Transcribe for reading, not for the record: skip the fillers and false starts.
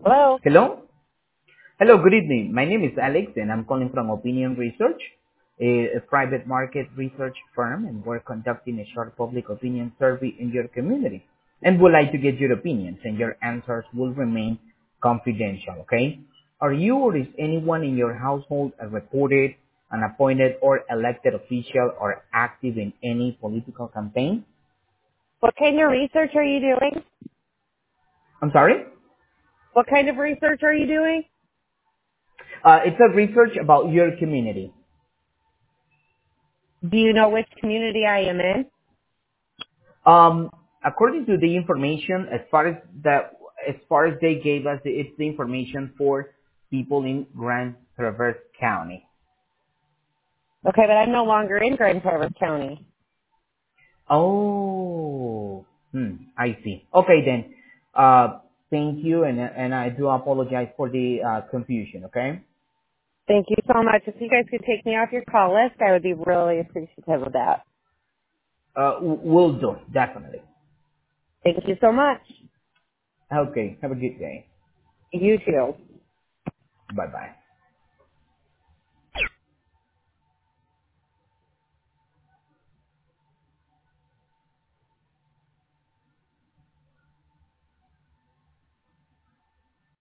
Hello? Hello? Hello, good evening. My name is Alex and I'm calling from Opinion Research, a private market research firm, and we're conducting a short public opinion survey in your community. And would like to get your opinions, and your answers will remain confidential, okay? Are you or is anyone in your household a reported, an appointed or elected official or active in any political campaign? What kind of research are you doing? I'm sorry? What kind of research are you doing? It's a research about your community. Do you know which community I am in? According to the information, as far as they gave us, it's the information for people in Grand Traverse County. Okay, but I'm no longer in Grand Traverse County. Oh, I see. Okay then. Thank you, and I do apologize for the confusion. Okay. Thank you so much. If you guys could take me off your call list, I would be really appreciative of that. Will do, definitely. Thank you so much. Okay. Have a good day. You too. Bye bye.